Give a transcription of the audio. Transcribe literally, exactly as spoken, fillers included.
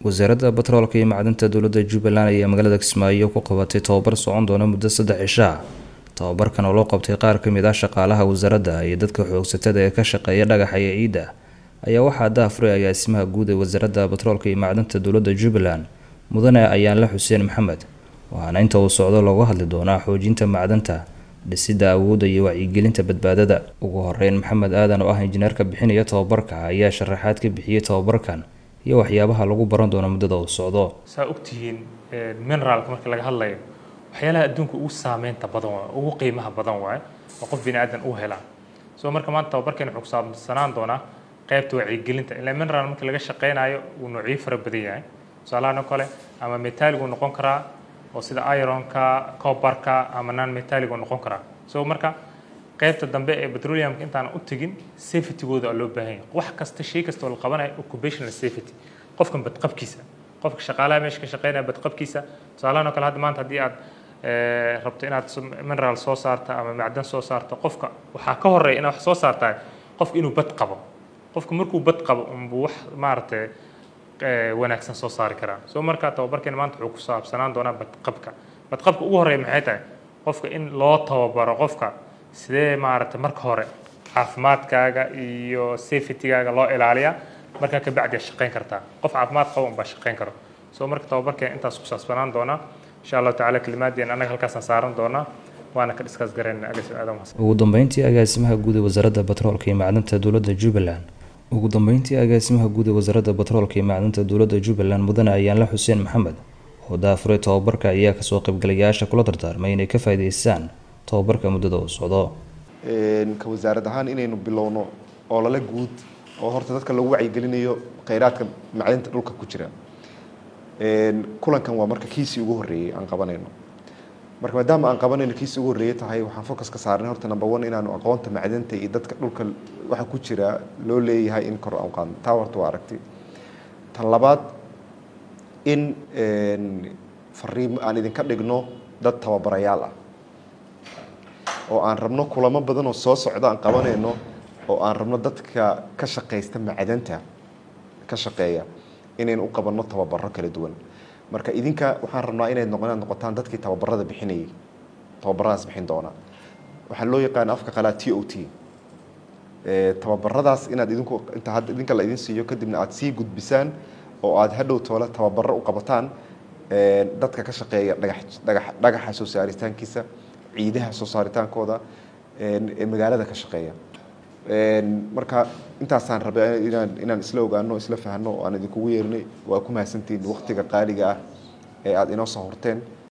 wasaaradda batroolka iyo macdanta dowladda Jubbaland ayaa magaalada Kismaayo ku qabatay tababar socon doona muddo saddex cisho ah. Tababarkan oo loo qabtay qaar ka mid ah shaqaalaha wasaaradda iyo dadka xoogsatada ee ka shaqeeya dhagaxa iyo ciidda ayaa waxaa daafray agaasimaha guud ee wasaaradda batroolka iyo macdanta dowladda Jubbaland mudane Ayaanle Xuseen Maxamed. waxaana inta uu socdo looga hadli doonaa xoojinta macdanta, dhisidda awoodda iyo wacyigelinta badbaadada. Ugu horeyn, Maxamed Aadan oo ah injineerka bixinaya tababarka ayaa sharaxaad ka bixiyay tababarkan iyo waxyaabaha lagu baran doono muddada uu socdo. saa ogtihiin mineralka marka laga hadlayo waxyaalaha adduunka ugu saameynta badan waa ugu qiimaha badan waa oo qof bini aadan uu hela. soo marka maanta tababarkan wuxuu ku saabsanaan doonaa qaybta wacyigelinta. ilaa mineral marka laga shaqeynayo uu noocyo fara badan yahay. tusaalahan kale ama metallic uu noqon karaa oo sida ironka, copperka ama non metallic uu noqon karaa. soo marka qaybta dambe ee petroleumka intaan u tagin safety-gooda loo baahan yahay. wax kasta shay kasta oo la qabanayo occupational safety, qofkan badqabkiisa, qofka shaqaalaha meesha ka shaqeynaya badqabkiisa. tusaalahan kale hadda maanta haddii aad rabto inaad mineral soo saarto ama macdan soo saarto, qofka waxaa ka horeeya inaad wax soo saartaa qofka inuu bad qabo. qofka markuu bad qabo unbuu wax maaragtay wanaagsan soo saari karaa. soo marka tababarkan maanta wuxuu ku saabsanaan doonaa badqabka. badqabka ugu horeeya maxay tahay? qofka in loo tababaro qofka sidee maaragtay marka hore caafimaadkaaga iyo safety-gaaga loo ilaaliya, markaa ka bacdi shaqeyn kartaa. qof caafimaad qabo unbaa shaqeyn karo. soo marka tababarkan intaas ku saabsanaan doonaa insha Allah tacaala. kalimaadeen anaga halkaas aan saaran doonaa waana ka discuss gareynaa agaasimo aadam xasan. ugu dambeyntii agaasimaha guud ee wasaaradda batroolka iyo macdanta dowladda Jubbaland ugu dambeyntii agaasimaha guud ee wasaaradda batroolka iyo macdanta dowladda Jubbaland mudane Ayaanle Xuseen Maxamed oo daafray tababarka ayaa kasoo qaybgalayaasha kula dardaarmay inay ka faa'iideystaan tababarka muddada uu socdo. ka wasaarad ahaan inaynu bilowno oo lala guud oo horta dadka lagu wacyigelinayo kheyraadka macdanta dhulka ku jira. kulankan waa marka kiisii ugu horeeyay aan qabanayno. marka maadaama aan qabanayno kiisii ugu horeeyay tahay waxaan focus ka saarnay horta number one inaanu aqoonta macdanta iyo dadka dhulka waxa ku jira loo leeyahay in kor aan qaadno. taa horta waa aragtay. tan labaad in fariin aan idinka dhigno dad tababarayaal ah oo aan rabno kulamo badan oo soo socda aan qabanayno oo aan rabno dadka ka shaqeysta macdanta ka shaqeeya inaynu u qabanno tababaro kala duwan. marka idinka waxaan rabnaa inay noqonaan noqotaan dadkii tababarada bixinayay, tababaradaas bixin doona. waxaa loo yaqaan afka qalaad T O T. ee tababaradaas inaad idinku inta hadda idinka la idin siiyo kadibna aad sii gudbisaan oo aad hadhow toole tababaro u qabataan ee dadka ka shaqeeya dhagax dhagax dhagaxa soo saaritaankiisa, ciidaha soo saaritaankooda ee magaalada ka shaqeeya. marka intaasaan rabay inaan inaan isla ogaano isla fahano oo aan idinku yeernay. waa ku mahadsantiin waqtiga qaaliga ah ee aad inoo soo horteen.